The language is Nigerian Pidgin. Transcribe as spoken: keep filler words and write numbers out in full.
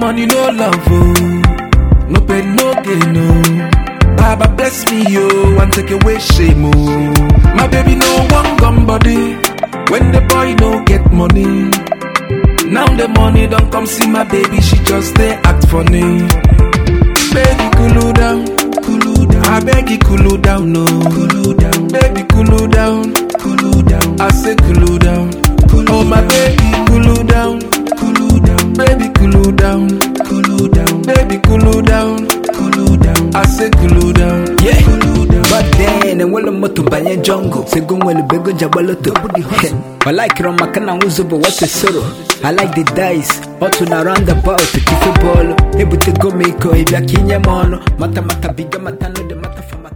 money, no love, oh. No pain, no gain, no. Baba bless me, yo, and take away shame, oh. My baby no one gun body. When the boy no get money, now the money don't come see my baby, she just stay act funny. Baby cool down, cool down. I beg you cool down, no. Cool down, baby cool down, cool down. I say cool down, cool oh my baby cool down, cool down. Baby cool down, cool down. Baby cool down, cool down. I say cool down, yeah. Cool down. But then and well moto banye jungle. Segun well bego jabaloto. I like it on my kana uzo but what a sorrow. I like the dice. Otu na roundabout kifu bolo. Able to go make ko ibya kinya mono. Mata mata biga mata no de mata fama.